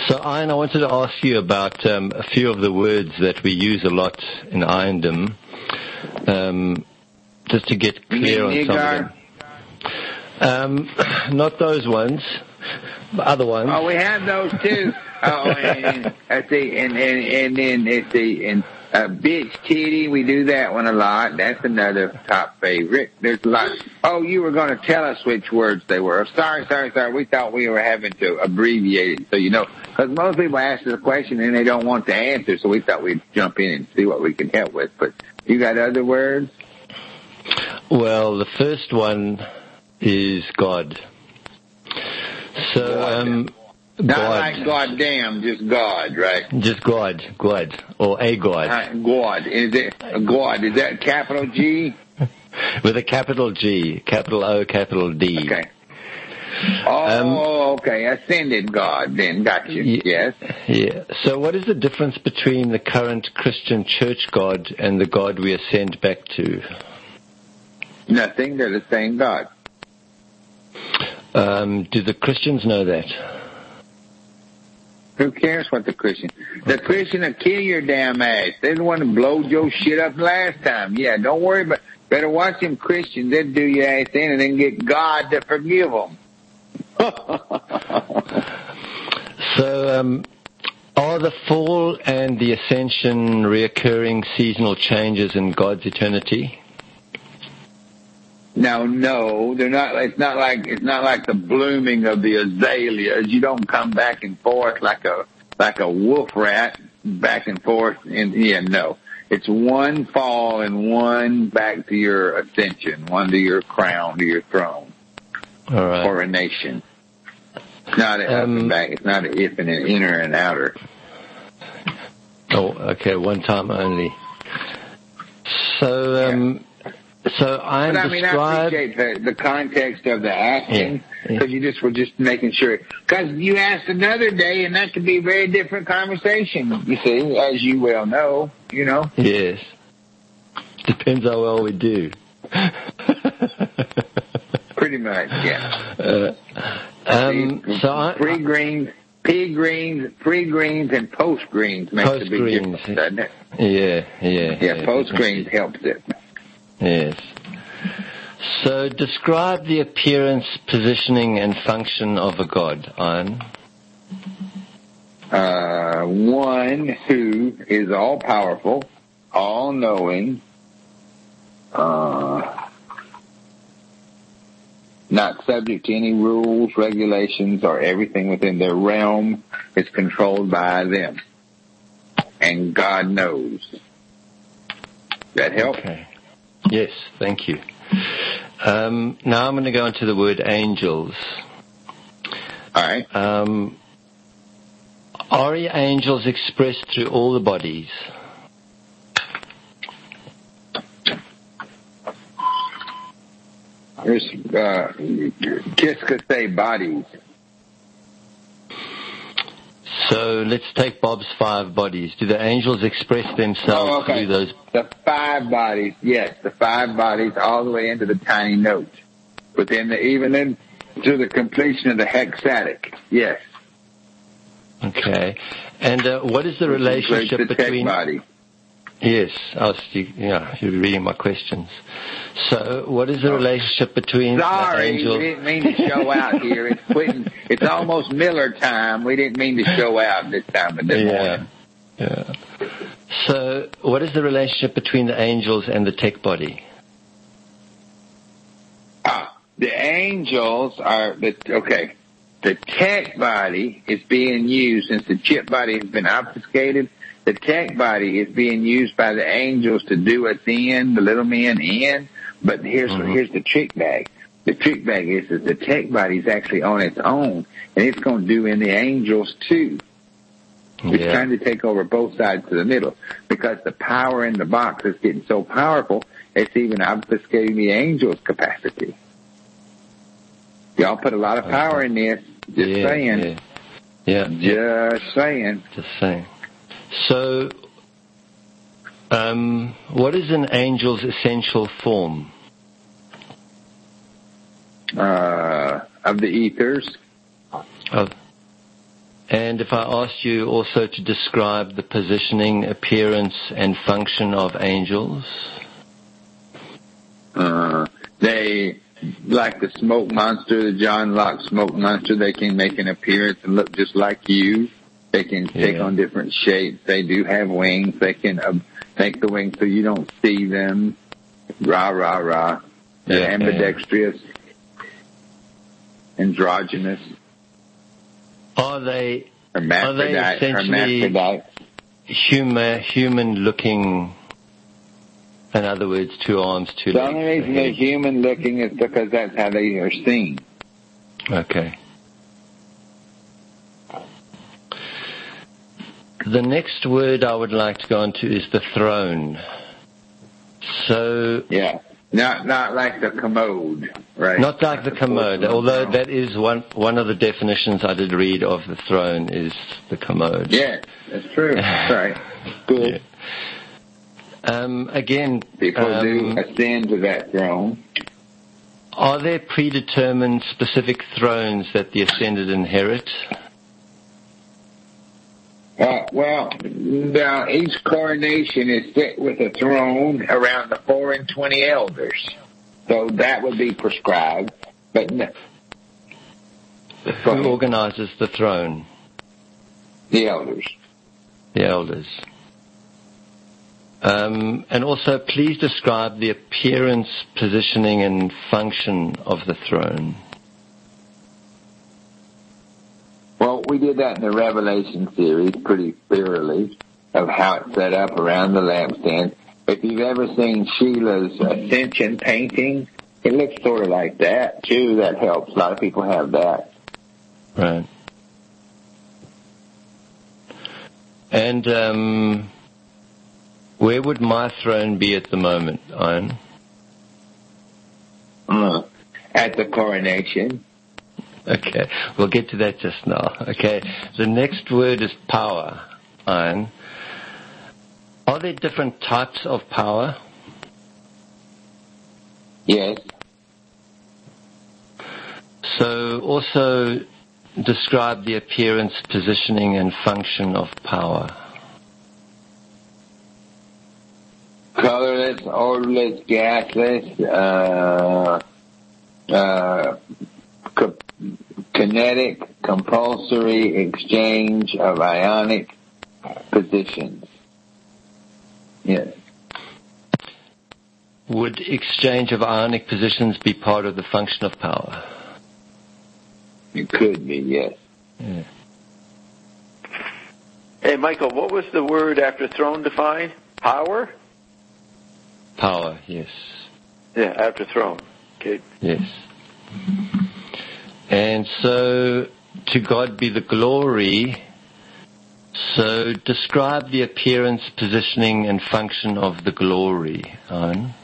So, Ian, I wanted to ask you about a few of the words that we use a lot in Irondom, just to get clear on some of them. Not those ones, but other ones. Oh, we have those too. And bitch titty, we do that one a lot. That's another top favorite. There's a lot. Oh, you were going to tell us which words they were. Sorry. We thought we were having to abbreviate it, so you know. Because most people ask us a question and they don't want the answer, so we thought we'd jump in and see what we can help with. But you got other words? Well, the first one is God. So, Not God. like goddamn, just God, right? Just God, or a God. God. Is it God? Is that capital G? With a capital G, capital O, capital D. Okay. Oh, okay. Ascended God, then. Got you. Yes. Yeah. So what is the difference between the current Christian church God and the God we ascend back to? Nothing. They're the same God. Do the Christians know that? Who cares what the Christian? The Christian will kill your damn ass. They're the one who blowed your shit up last time. Yeah, don't worry about. Better watch them Christians. They'll do your ass in and then get God to forgive them. So, are the fall and the ascension reoccurring seasonal changes in God's eternity? No, they're not. It's not like the blooming of the azaleas. You don't come back and forth like a wolf rat back and forth. No. It's one fall and one back to your ascension, one to your crown, to your throne. All right. Coronation. It's not an up and back. It's not an if and an inner and outer. Oh, okay. One time only. So, So I appreciate the context of the asking, because you just were just making sure. Because you asked another day, and that could be a very different conversation, you see, as you well know, you know. Yes. Depends how well we do. Pretty much, yeah. Pre-greens, and post-greens makes a big difference, doesn't it? Yeah, post-greens helps it. Yes. So describe the appearance, positioning, and function of a God, Ian. One who is all-powerful, all-knowing, not subject to any rules, regulations, or everything within their realm is controlled by them. And God knows. That help? Okay. Yes, thank you. Now I'm going to go into the word angels. All right. Are angels expressed through all the bodies? There's, just could say bodies. So let's take Bob's 5 bodies. Do the angels express themselves through those? The 5 bodies, yes, the 5 bodies all the way into the tiny note. But then even into the completion of the hexatic, yes. Okay. And what is the relationship between... body. Yes, you're reading my questions. So, what is the relationship between the angels? We didn't mean to show out here. It's almost Miller time. We didn't mean to show out this time of the morning. Yeah. So, what is the relationship between the angels and the tech body? The angels are okay. The tech body is being used since the chip body has been obfuscated. The tech body is being used by the angels to do us in, the little men in. But here's the trick bag. The trick bag is that the tech body is actually on its own, and it's going to do in the angels too. It's trying to take over both sides to the middle, because the power in the box is getting so powerful, it's even obfuscating the angels' capacity. Y'all put a lot of power in this. Just saying. Yeah. Just saying. Just saying. So, what is an angel's essential form? Of the ethers. And if I asked you also to describe the positioning, appearance, and function of angels? They, like the smoke monster, the John Locke smoke monster, they can make an appearance and look just like you. They can take on different shapes. They do have wings. They can make the wings so you don't see them. Rah, rah, rah. They're ambidextrous, androgynous. Are they hermaphrodite? Human-looking, in other words, 2 arms, 2 legs? The only reason they're human-looking is because that's how they are seen. Okay. The next word I would like to go on to is the throne. So... Yeah. Not like the commode, right? Not like the commode, although that is one of the definitions I did read of the throne is the commode. Yeah, that's true. That's right. Good. Yeah. Again, people do ascend to that throne. Are there predetermined specific thrones that the ascended inherit? Now each coronation is set with a throne around the 4 and 20 elders. So that would be prescribed. But no. Who organizes the throne? The elders. The elders. And also, please describe the appearance, positioning, and function of the throne. Well, we did that in the Revelation series pretty thoroughly of how it's set up around the lampstand. If you've ever seen Sheila's Ascension painting, it looks sort of like that, too. That helps. A lot of people have that. Right. And where would my throne be at the moment, Ian? At the coronation. Okay, we'll get to that just now. Okay, the next word is power, Ian. Are there different types of power? Yes. So also describe the appearance, positioning, and function of power. Colorless, odorless, gasless, kinetic, compulsory exchange of ionic positions. Yes. Would exchange of ionic positions be part of the function of power? It could be, yes. Yeah. Hey, Michael, what was the word after throne defined? Power? Power, yes. Yeah, after throne. Okay. Yes. And so, to God be the glory. So, describe the appearance, positioning, and function of the glory, Ian.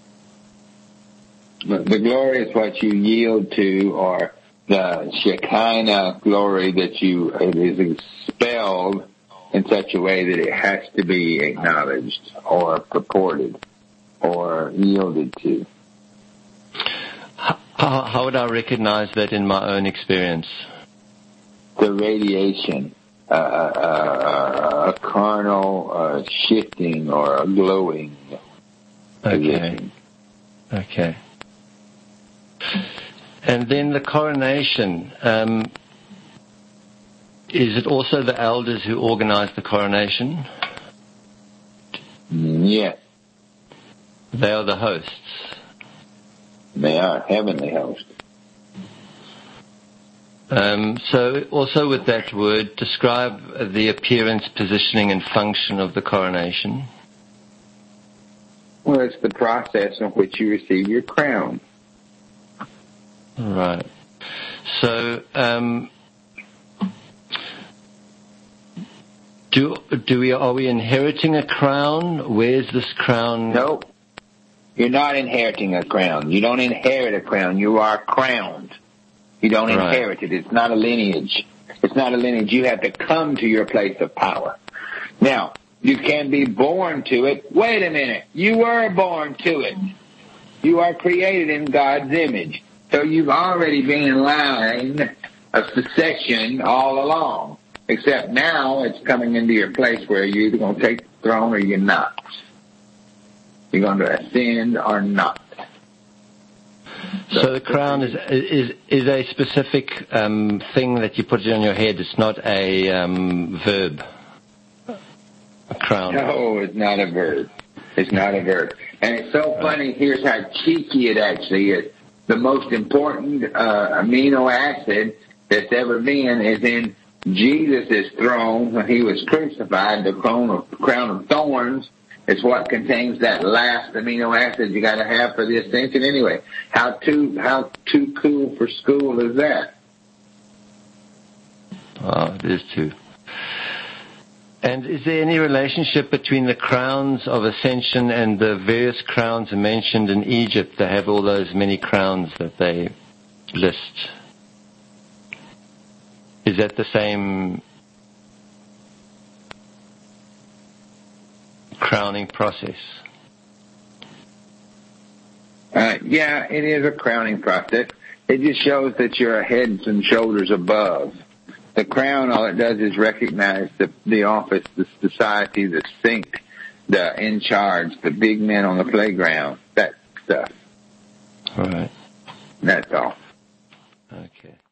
The glory is what you yield to, or the Shekinah glory that it is expelled in such a way that it has to be acknowledged or purported or yielded to. How would I recognize that in my own experience? The radiation, a carnal shifting or a glowing. Okay. Okay. And then the coronation. Is it also the elders who organize the coronation? Yes. They are the hosts. They are heavenly hosts. So also with that word, describe the appearance, positioning, and function of the coronation. Well, it's the process in which you receive your crown. Right. So, are we inheriting a crown? Where's this crown? Nope. You're not inheriting a crown. You don't inherit a crown. You are crowned. You don't inherit it. It's not a lineage. It's not a lineage. You have to come to your place of power. Now, you can be born to it. Wait a minute. You were born to it. You are created in God's image. So you've already been in line of succession all along. except now it's coming into your place where you're either going to take the throne or you're not. You're going to ascend or not. So the crown is a specific thing that you put it on your head. It's not a verb. A crown. No, it's not a verb. It's not a verb. And it's so funny. Here's how cheeky it actually is. The most important amino acid that's ever been is in Jesus' throne when he was crucified. The crown of thorns is what contains that last amino acid you got to have for the ascension. Anyway, how too cool for school is that? Oh, it is too. And is there any relationship between the crowns of ascension and the various crowns mentioned in Egypt? They have all those many crowns that they list. Is that the same crowning process? Yeah, it is a crowning process. It just shows that you're heads and shoulders above. The crown, all it does is recognize the office, the society, the sink, the in charge, the big men on the playground, that stuff. All right. That's all. Okay.